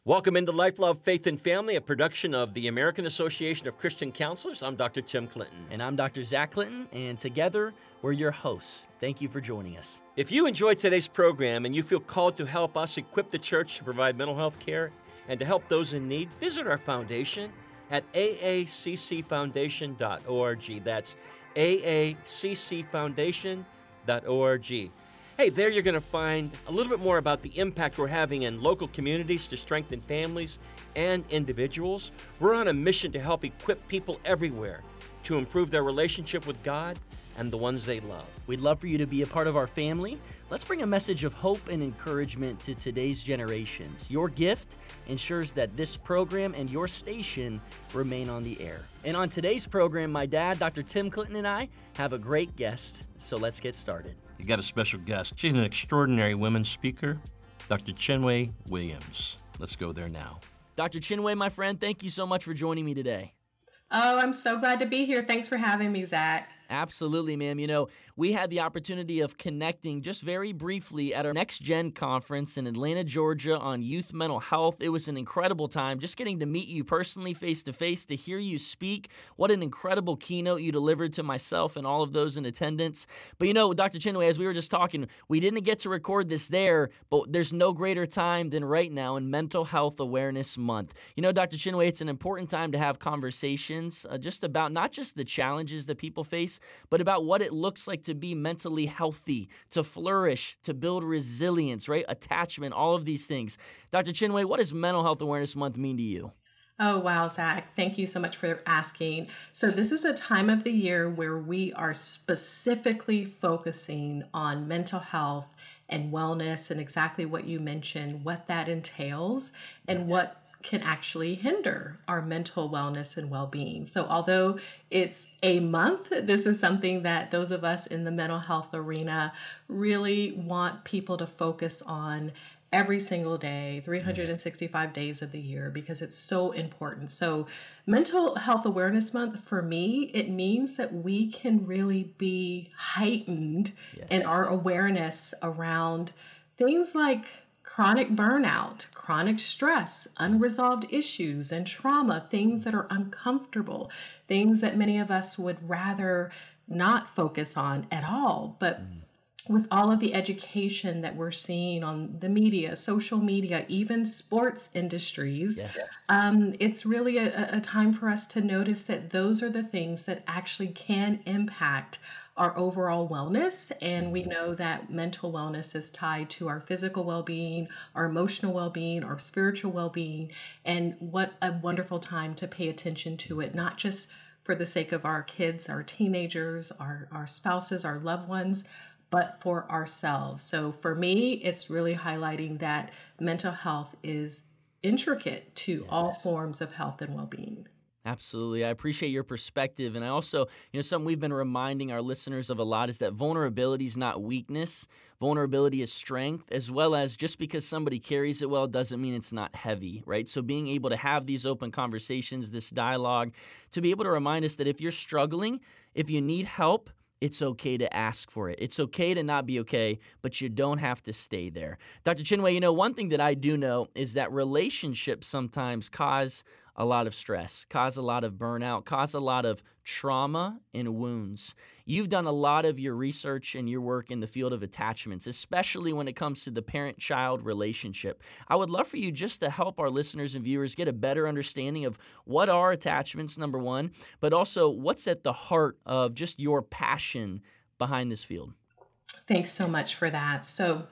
Welcome into Life, Love, Faith, and Family, a production of the American Association of Christian Counselors. I'm Dr. Tim Clinton. And I'm Dr. Zach Clinton, and together we're your hosts. Thank you for joining us. If you enjoyed today's program and you feel called to help us equip the church to provide mental health care and to help those in need, visit our foundation at aaccfoundation.org. That's aaccfoundation.org. Hey, there you're going to find a little bit more about the impact we're having in local communities to strengthen families and individuals. We're on a mission to help equip people everywhere to improve their relationship with God and the ones they love. We'd love for you to be a part of our family. Let's bring a message of hope and encouragement to today's generations. Your gift ensures that this program and your station remain on the air. And on today's program, my dad, Dr. Tim Clinton, and I have a great guest, so let's get started. You got a special guest. She's an extraordinary women's speaker, Dr. Chinwe Williams. Let's go there now. Dr. Chinwe, my friend, thank you so much for joining me today. Oh, I'm so glad to be here. Thanks for having me, Zach. Absolutely, ma'am. You know, we had the opportunity of connecting just very briefly at our Next Gen conference in Atlanta, Georgia on youth mental health. It was an incredible time just getting to meet you personally face to face, to hear you speak. What an incredible keynote you delivered to myself and all of those in attendance. But you know, Dr. Chinwe, as we were just talking, we didn't get to record this there, but there's no greater time than right now in Mental Health Awareness Month. You know, Dr. Chinwe, it's an important time to have conversations just about not just the challenges that people face, but about what it looks like to be mentally healthy, to flourish, to build resilience, right? Attachment, all of these things. Dr. Chinwe, what does Mental Health Awareness Month mean to you? Oh, wow, Zach. Thank you so much for asking. So this is a time of the year where we are specifically focusing on mental health and wellness and exactly what you mentioned, what that entails and what can actually hinder our mental wellness and well-being. So although it's a month, this is something that those of us in the mental health arena really want people to focus on every single day, 365 days of the year, because it's so important. So Mental Health Awareness Month, for me, it means that we can really be heightened in our awareness around things like chronic burnout, chronic stress, unresolved issues and trauma, things that are uncomfortable, things that many of us would rather not focus on at all. But with all of the education that we're seeing on the media, social media, even sports industries, it's really a time for us to notice that those are the things that actually can impact our overall wellness. And we know that mental wellness is tied to our physical well-being, our emotional well-being, our spiritual well-being. And what a wonderful time to pay attention to it, not just for the sake of our kids, our teenagers, our spouses, our loved ones, but for ourselves. So for me, it's really highlighting that mental health is intricate to all forms of health and well-being. Absolutely. I appreciate your perspective. And I also, something we've been reminding our listeners of a lot is that vulnerability is not weakness. Vulnerability is strength, as well as just because somebody carries it well doesn't mean it's not heavy, right? So being able to have these open conversations, this dialogue, to be able to remind us that if you're struggling, if you need help, it's okay to ask for it. It's okay to not be okay, but you don't have to stay there. Dr. Chinwe, one thing that I do know is that relationships sometimes cause a lot of stress, cause a lot of burnout, cause a lot of trauma and wounds. You've done a lot of your research and your work in the field of attachments, especially when it comes to the parent-child relationship. I would love for you just to help our listeners and viewers get a better understanding of what are attachments, number one, but also what's at the heart of just your passion behind this field. Thanks so much for that. So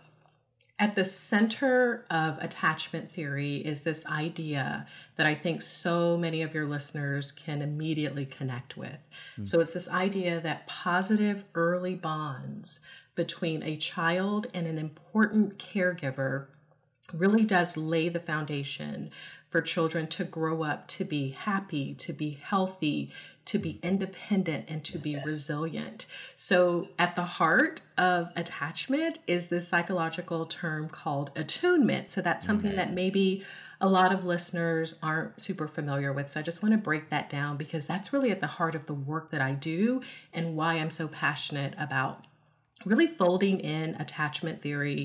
at the center of attachment theory is this idea that I think so many of your listeners can immediately connect with. So it's this idea that positive early bonds between a child and an important caregiver really does lay the foundation for children to grow up to be happy, to be healthy, to be independent, and to be resilient. So at the heart of attachment is this psychological term called attunement. So that's something that maybe a lot of listeners aren't super familiar with. So I just want to break that down because that's really at the heart of the work that I do and why I'm so passionate about really folding in attachment theory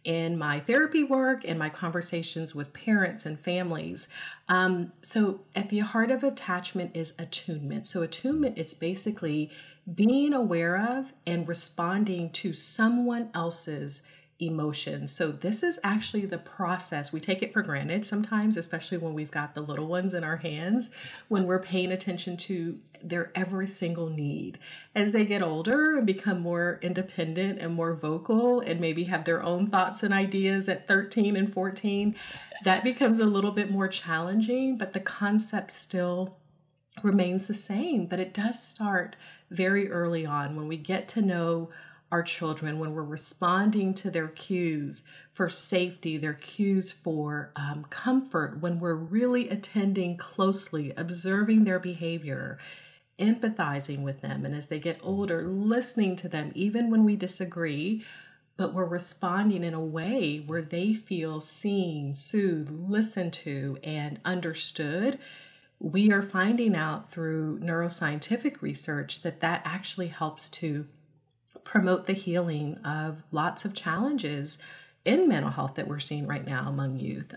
in my therapy work and my conversations with parents and families. So at the heart of attachment is attunement. So attunement is basically being aware of and responding to someone else's emotions. So this is actually the process. We take it for granted sometimes, especially when we've got the little ones in our hands, when we're paying attention to their every single need. As they get older and become more independent and more vocal and maybe have their own thoughts and ideas at 13 and 14, that becomes a little bit more challenging, but the concept still remains the same. But it does start very early on when we get to know our children, when we're responding to their cues for safety, their cues for comfort, when we're really attending closely, observing their behavior, empathizing with them. And as they get older, listening to them, even when we disagree, but we're responding in a way where they feel seen, soothed, listened to, and understood. We are finding out through neuroscientific research that that actually helps to promote the healing of lots of challenges in mental health that we're seeing right now among youth.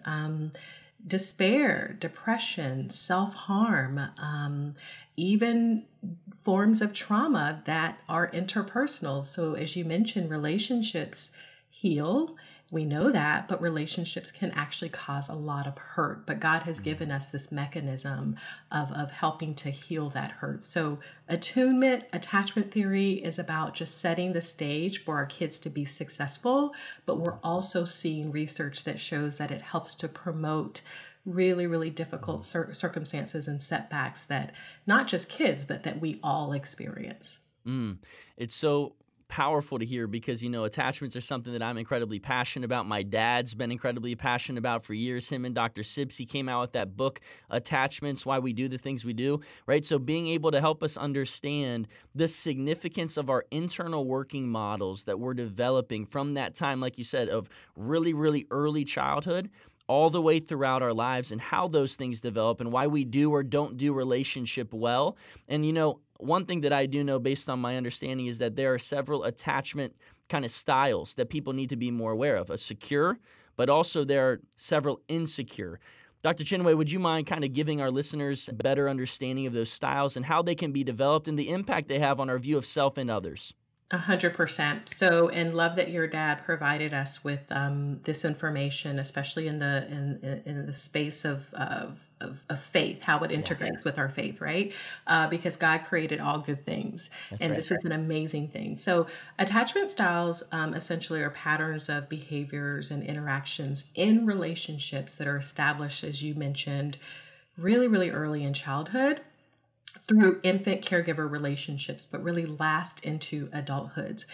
Despair, depression, self-harm, even forms of trauma that are interpersonal. So as you mentioned, relationships heal. We know that, but relationships can actually cause a lot of hurt. But God has given us this mechanism of helping to heal that hurt. So attunement, attachment theory is about just setting the stage for our kids to be successful. But we're also seeing research that shows that it helps to promote really, really difficult circumstances and setbacks that not just kids, but that we all experience. It's so powerful to hear because, attachments are something that I'm incredibly passionate about. My dad's been incredibly passionate about for years. Him and Dr. Sipsey came out with that book, Attachments, Why We Do the Things We Do, right? So being able to help us understand the significance of our internal working models that we're developing from that time, like you said, of really, really early childhood all the way throughout our lives and how those things develop and why we do or don't do relationship well. And, one thing that I do know based on my understanding is that there are several attachment kind of styles that people need to be more aware of. A secure, but also there are several insecure. Dr. Chinwe, would you mind kind of giving our listeners a better understanding of those styles and how they can be developed and the impact they have on our view of self and others? 100%. So, and love that your dad provided us with this information, especially in the space of faith, how it integrates with our faith, right? Because God created all good things, this is an amazing thing. So, attachment styles essentially are patterns of behaviors and interactions in relationships that are established, as you mentioned, really, really early in childhood, through infant caregiver relationships, but really last into adulthood.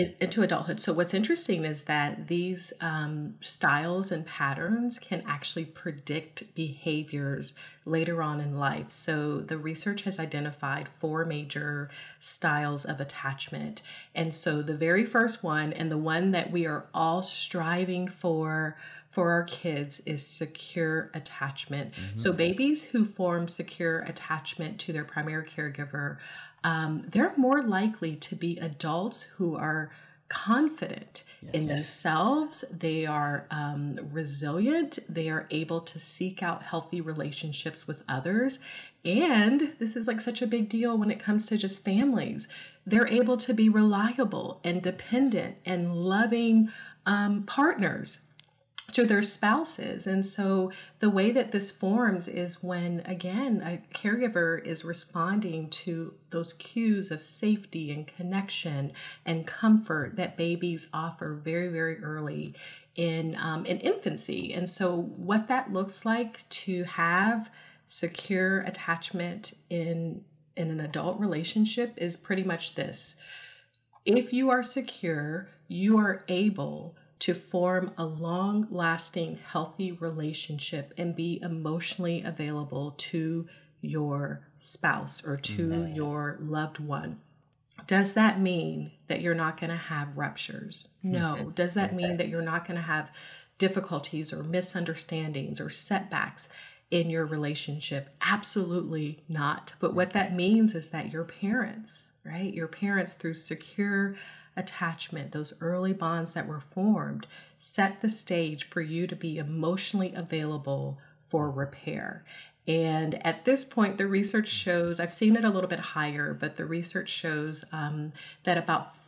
So what's interesting is that these styles and patterns can actually predict behaviors later on in life. So the research has identified 4 major styles of attachment. And so the very first one, and the one that we are all striving for our kids, is secure attachment. So babies who form secure attachment to their primary caregiver, they're more likely to be adults who are confident in themselves. They are resilient. They are able to seek out healthy relationships with others. And this is like such a big deal when it comes to just families. They're able to be reliable and dependent and loving partners to their spouses. And so the way that this forms is when, again, a caregiver is responding to those cues of safety and connection and comfort that babies offer very, very early in infancy. And so what that looks like to have secure attachment in an adult relationship is pretty much this. If you are secure, you are able to form a long-lasting, healthy relationship and be emotionally available to your spouse or to your loved one. Does that mean that you're not going to have ruptures? No. Does that mean that you're not going to have difficulties or misunderstandings or setbacks in your relationship? Absolutely not. But what that means is that your parents, right? Your parents, through secure attachment, those early bonds that were formed, set the stage for you to be emotionally available for repair. And at this point, the research shows, I've seen it a little bit higher, but the research shows that about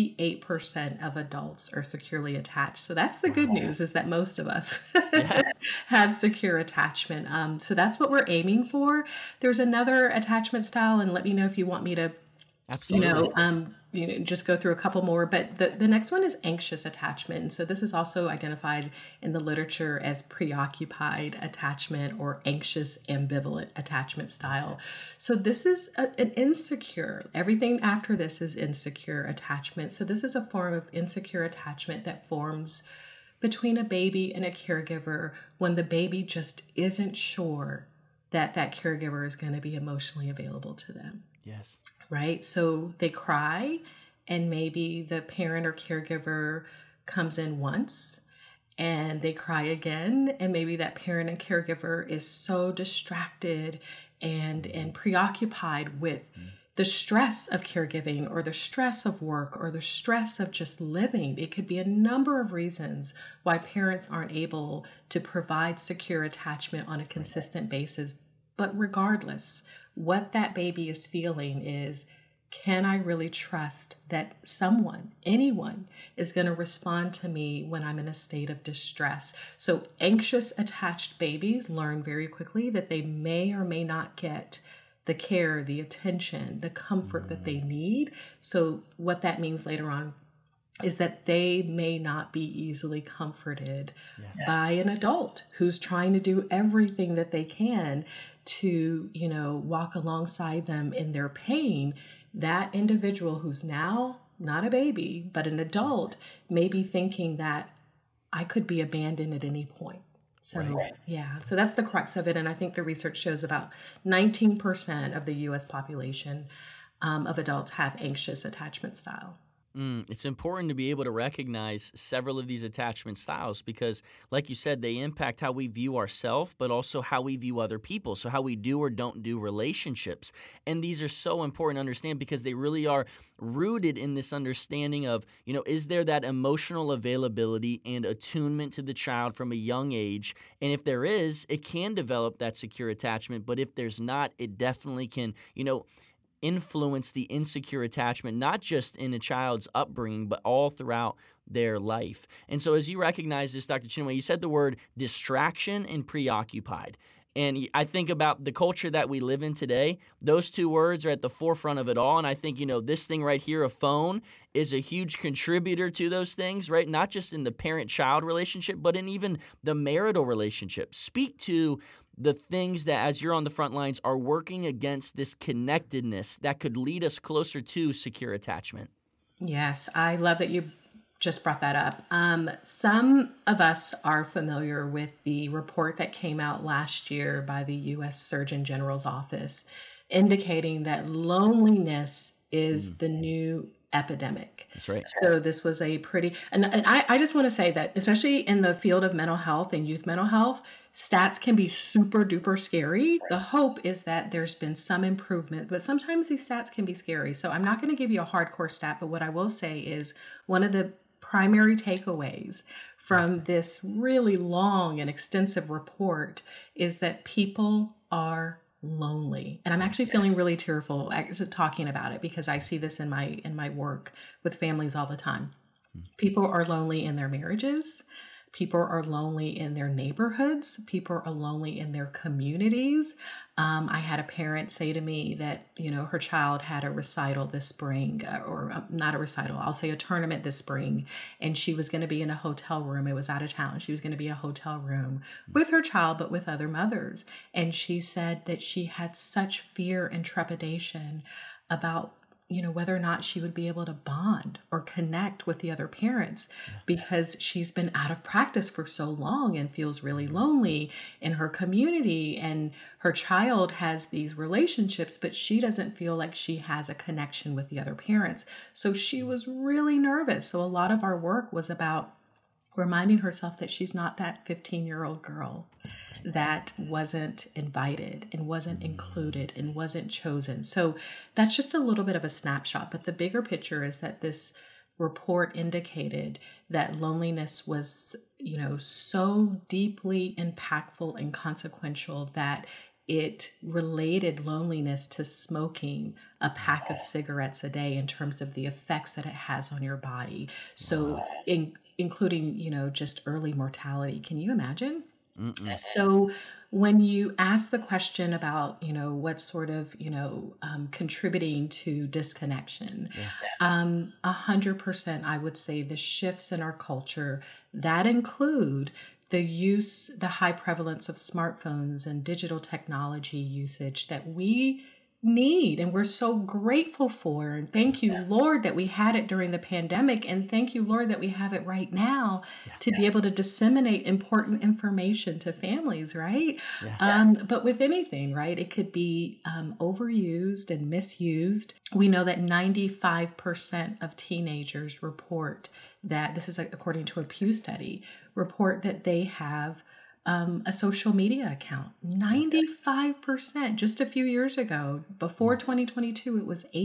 58% of adults are securely attached. So that's the good news, is that most of us have secure attachment. So that's what we're aiming for. There's another attachment style, and let me know if you want me to Absolutely. just go through a couple more, but the next one is anxious attachment. And so this is also identified in the literature as preoccupied attachment or anxious ambivalent attachment style. So this is an insecure, everything after this is insecure attachment. So this is a form of insecure attachment that forms between a baby and a caregiver when the baby just isn't sure that that caregiver is going to be emotionally available to them. Yes. Right? So they cry, and maybe the parent or caregiver comes in once and they cry again. And maybe that parent and caregiver is so distracted and preoccupied with the stress of caregiving or the stress of work or the stress of just living. It could be a number of reasons why parents aren't able to provide secure attachment on a consistent basis. But regardless, what that baby is feeling is, can I really trust that someone, anyone, is going to respond to me when I'm in a state of distress? So anxious attached babies learn very quickly that they may or may not get the care, the attention, the comfort that they need. So what that means later on is that they may not be easily comforted by an adult who's trying to do everything that they can to, walk alongside them in their pain. That individual who's now not a baby, but an adult, may be thinking that I could be abandoned at any point. So, so that's the crux of it. And I think the research shows about 19% of the U.S. population of adults have anxious attachment style. It's important to be able to recognize several of these attachment styles because, like you said, they impact how we view ourselves, but also how we view other people. So how we do or don't do relationships. And these are so important to understand because they really are rooted in this understanding of, is there that emotional availability and attunement to the child from a young age? And if there is, it can develop that secure attachment. But if there's not, it definitely can, influence the insecure attachment, not just in a child's upbringing, but all throughout their life. And so as you recognize this, Dr. Chinwe, you said the word distraction and preoccupied. And I think about the culture that we live in today. Those two words are at the forefront of it all. And I think, this thing right here, a phone, is a huge contributor to those things, right? Not just in the parent-child relationship, but in even the marital relationship. Speak to the things that, as you're on the front lines, are working against this connectedness that could lead us closer to secure attachment. Yes, I love that you just brought that up. Some of us are familiar with the report that came out last year by the U.S. Surgeon General's office indicating that loneliness is the new epidemic. That's right. So this was a and I just want to say that, especially in the field of mental health and youth mental health, stats can be super duper scary. The hope is that there's been some improvement, but sometimes these stats can be scary. So I'm not going to give you a hardcore stat, but what I will say is one of the primary takeaways from this really long and extensive report is that people are lonely. And I'm actually feeling really tearful talking about it because I see this in my work with families all the time. People are lonely in their marriages. People are lonely in their neighborhoods. People are lonely in their communities. I had a parent say to me that, her child had a recital this spring, or not a recital, I'll say a tournament this spring, and she was going to be in a hotel room. It was out of town. She was going to be in a hotel room with her child, but with other mothers. And she said that she had such fear and trepidation about whether or not she would be able to bond or connect with the other parents because she's been out of practice for so long and feels really lonely in her community. And her child has these relationships, but she doesn't feel like she has a connection with the other parents. So she was really nervous. So a lot of our work was about reminding herself that she's not that 15-year-old girl that wasn't invited and wasn't included and wasn't chosen. So that's just a little bit of a snapshot. But the bigger picture is that this report indicated that loneliness was, so deeply impactful and consequential that it related loneliness to smoking a pack of cigarettes a day in terms of the effects that it has on your body. So, including, just early mortality. Can you imagine? So when you ask the question about, what's sort of, contributing to disconnection, 100%, I would say the shifts in our culture that include the high prevalence of smartphones and digital technology usage that we need and we're so grateful for. And thank you, Lord, that we had it during the pandemic. And thank you, Lord, that we have it right now to be able to disseminate important information to families, right? But with anything, right, it could be overused and misused. We know that 95% of teenagers report that, this is according to a Pew study, report that they have a social media account. 95%. Just a few years ago, before 2022, it was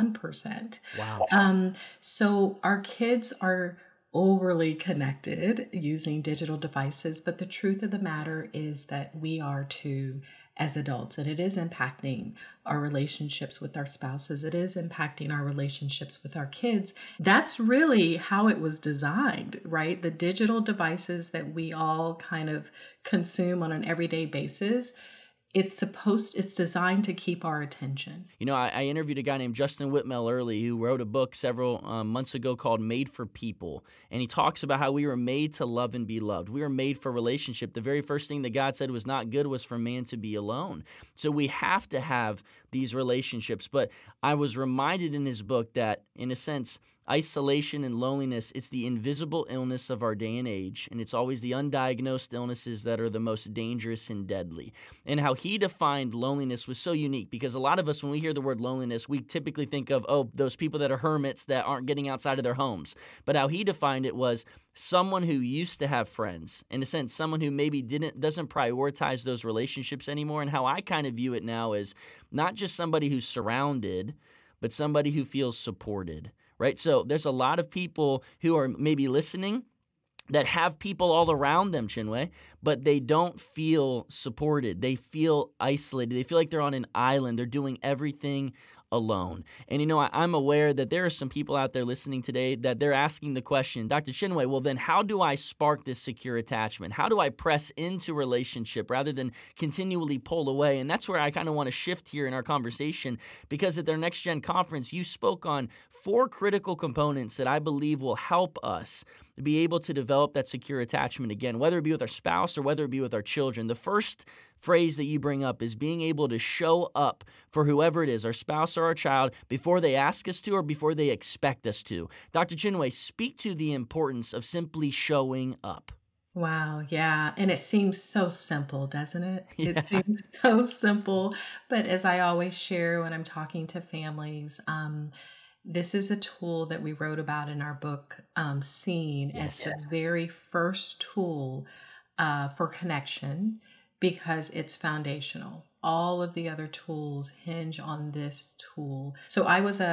81%. Wow. So our kids are overly connected using digital devices, but the truth of the matter is that we are too as adults, and it is impacting our relationships with our spouses. It is impacting our relationships with our kids. That's really how it was designed, right? The digital devices that we all kind of consume on an everyday basis, it's designed to keep our attention. I interviewed a guy named Justin Whitmell early who wrote a book several months ago called Made for People. And he talks about how we were made to love and be loved. We were made for relationship. The very first thing that God said was not good was for man to be alone. So we have to have these relationships. But I was reminded in his book that, in a sense, isolation and loneliness, it's the invisible illness of our day and age, and it's always the undiagnosed illnesses that are the most dangerous and deadly. And how he defined loneliness was so unique, because a lot of us, when we hear the word loneliness, we typically think of, those people that are hermits that aren't getting outside of their homes. But how he defined it was someone who used to have friends, in a sense, someone who maybe doesn't prioritize those relationships anymore. And how I kind of view it now is not just somebody who's surrounded, but somebody who feels supported. Right? So there's a lot of people who are maybe listening that have people all around them, Chinwe, but they don't feel supported. They feel isolated. They feel like they're on an island. They're doing everything alone. And I'm aware that there are some people out there listening today that they're asking the question, Dr. Chinwe, well then how do I spark this secure attachment? How do I press into relationship rather than continually pull away? And that's where I kind of want to shift here in our conversation, because at their Next Gen conference, you spoke on 4 critical components that I believe will help us be able to develop that secure attachment again, whether it be with our spouse or whether it be with our children. The first phrase that you bring up is being able to show up for whoever it is, our spouse or our child, before they ask us to or before they expect us to. Dr. Chinwe, speak to the importance of simply showing up. Wow, yeah. And it seems so simple, doesn't it? It seems so simple. But as I always share when I'm talking to families, this is a tool that we wrote about in our book, Seen, as the very first tool for connection, because it's foundational. All of the other tools hinge on this tool. So I was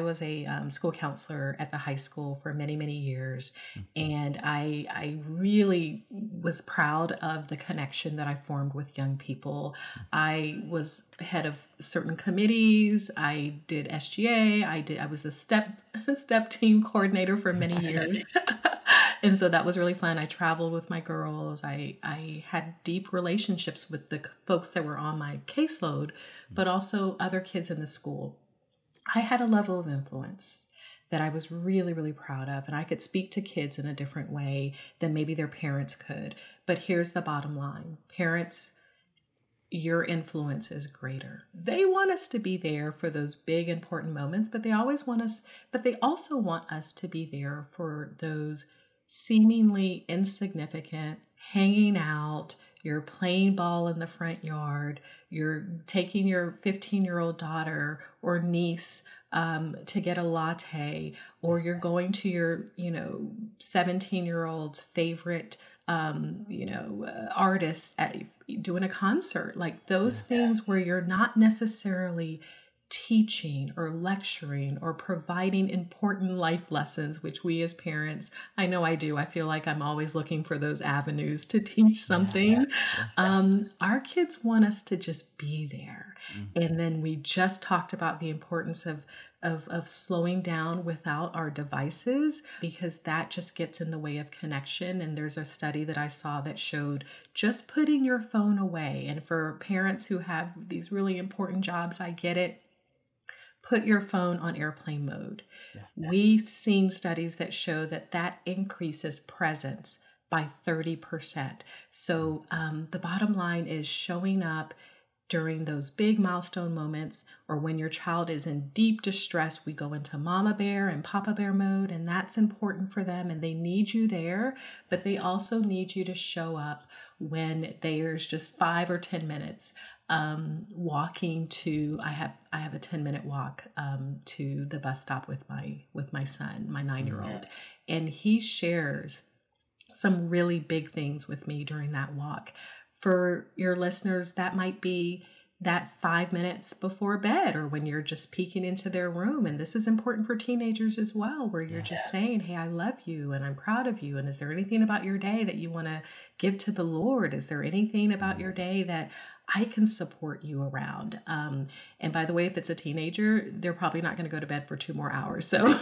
a school counselor at the high school for many, many years. And I really was proud of the connection that I formed with young people. I was head of certain committees. I did SGA. I was the step team coordinator for many years. And so that was really fun. I traveled with my girls. I had deep relationships with the folks that were on my caseload, but also other kids in the school. I had a level of influence that I was really, really proud of. And I could speak to kids in a different way than maybe their parents could. But here's the bottom line. Parents, your influence is greater. They want us to be there for those big, important moments, but they also want us to be there for those seemingly insignificant, hanging out, you're playing ball in the front yard, you're taking your 15-year-old daughter or niece to get a latte, or you're going to your 17-year-old's favorite artist doing a concert. Like those things where you're not necessarily teaching or lecturing or providing important life lessons, which we as parents, I know I do. I feel like I'm always looking for those avenues to teach something. Our kids want us to just be there. And then we just talked about the importance of slowing down without our devices, because that just gets in the way of connection. And there's a study that I saw that showed just putting your phone away. And for parents who have these really important jobs, I get it. Put your phone on airplane mode. We've seen studies that show that increases presence by 30%. So the bottom line is showing up during those big milestone moments, or when your child is in deep distress. We go into mama bear and papa bear mode, and that's important for them, and they need you there, but they also need you to show up when there's just 5 or 10 minutes walking to, I have a 10-minute walk to the bus stop with my son, my 9-year-old, and he shares some really big things with me during that walk. For your listeners, that might be that 5 minutes before bed, or when you're just peeking into their room. And this is important for teenagers as well, where you're just saying, hey, I love you and I'm proud of you. And is there anything about your day that you want to give to the Lord? Is there anything about your day that I can support you around? And by the way, if it's a teenager, they're probably not going to go to bed for 2 more hours. So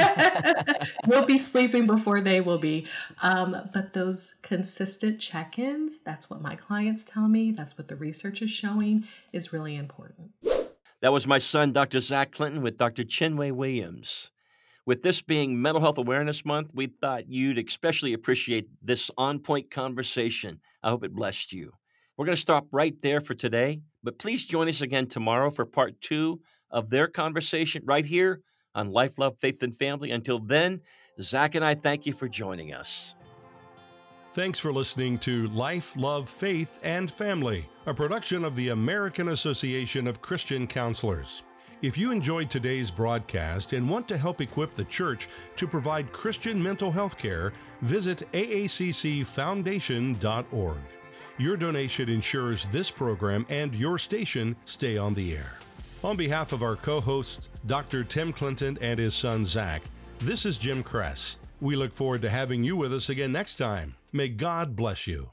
we'll be sleeping before they will be. But those consistent check-ins, that's what my clients tell me. That's what the research is showing is really important. That was my son, Dr. Zach Clinton, with Dr. Chinwe Williams. With this being Mental Health Awareness Month, we thought you'd especially appreciate this on-point conversation. I hope it blessed you. We're going to stop right there for today, but please join us again tomorrow for part 2 of their conversation right here on Life, Love, Faith, and Family. Until then, Zach and I thank you for joining us. Thanks for listening to Life, Love, Faith, and Family, a production of the American Association of Christian Counselors. If you enjoyed today's broadcast and want to help equip the church to provide Christian mental health care, visit aaccfoundation.org. Your donation ensures this program and your station stay on the air. On behalf of our co-hosts, Dr. Tim Clinton and his son Zach, this is Jim Kress. We look forward to having you with us again next time. May God bless you.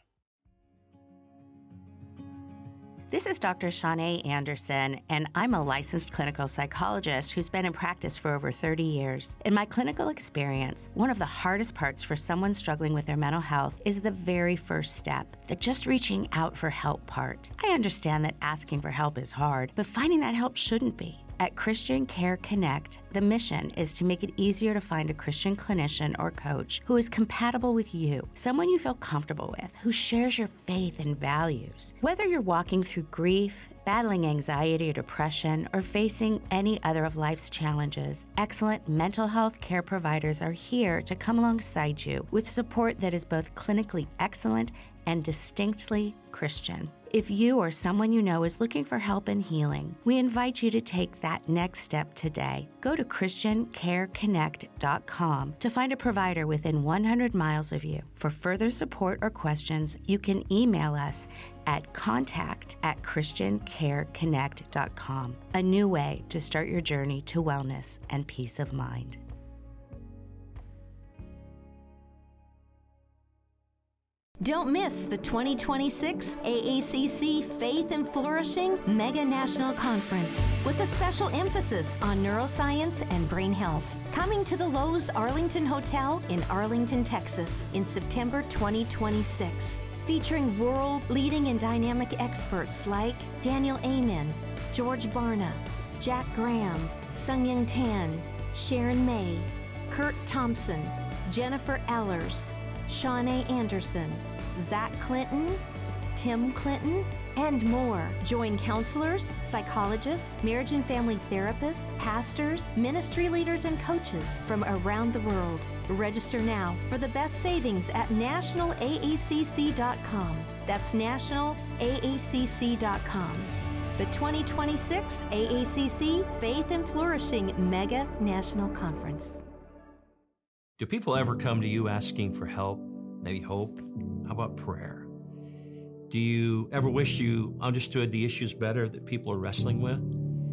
This is Dr. Shanae Anderson, and I'm a licensed clinical psychologist who's been in practice for over 30 years. In my clinical experience, one of the hardest parts for someone struggling with their mental health is the very first step, the just reaching out for help part. I understand that asking for help is hard, but finding that help shouldn't be. At Christian Care Connect, the mission is to make it easier to find a Christian clinician or coach who is compatible with you, someone you feel comfortable with, who shares your faith and values. Whether you're walking through grief, battling anxiety or depression, or facing any other of life's challenges, excellent mental health care providers are here to come alongside you with support that is both clinically excellent and distinctly Christian. If you or someone you know is looking for help and healing, we invite you to take that next step today. Go to ChristianCareConnect.com to find a provider within 100 miles of you. For further support or questions, you can email us at contact@ChristianCareConnect.com. A new way to start your journey to wellness and peace of mind. Don't miss the 2026 AACC Faith and Flourishing Mega National Conference with a special emphasis on neuroscience and brain health. Coming to the Lowe's Arlington Hotel in Arlington, Texas in September 2026. Featuring world-leading and dynamic experts like Daniel Amen, George Barna, Jack Graham, Sung-Young Tan, Sharon May, Kurt Thompson, Jennifer Ellers, Shanae Anderson, Zach Clinton, Tim Clinton, and more. Join counselors, psychologists, marriage and family therapists, pastors, ministry leaders, and coaches from around the world. Register now for the best savings at nationalaccc.com. That's nationalaccc.com. The 2026 AACC Faith and Flourishing Mega National Conference. Do people ever come to you asking for help, maybe hope? How about prayer? Do you ever wish you understood the issues better that people are wrestling with?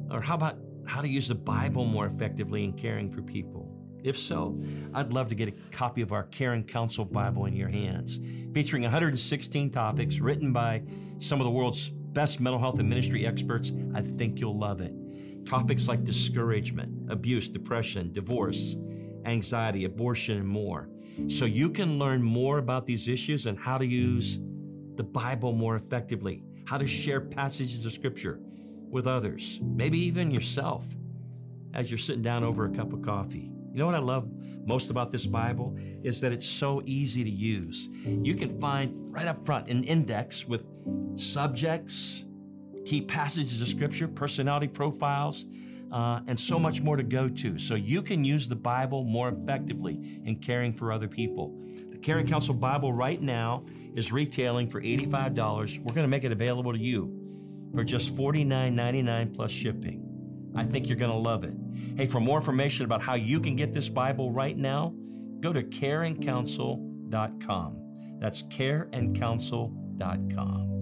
Or how about how to use the Bible more effectively in caring for people? If so, I'd love to get a copy of our Caring Counsel Bible in your hands, featuring 116 topics written by some of the world's best mental health and ministry experts. I think you'll love it. Topics like discouragement, abuse, depression, divorce, anxiety, abortion, and more. So you can learn more about these issues and how to use the Bible more effectively, how to share passages of Scripture with others, maybe even yourself, as you're sitting down over a cup of coffee. You know what I love most about this Bible is that it's so easy to use. You can find right up front an index with subjects, key passages of Scripture, personality profiles, and so much more to go to. So you can use the Bible more effectively in caring for other people. The Caring Counsel Bible right now is retailing for $85. We're going to make it available to you for just $49.99 plus shipping. I think you're going to love it. Hey, for more information about how you can get this Bible right now, go to careandcounsel.com. That's careandcounsel.com.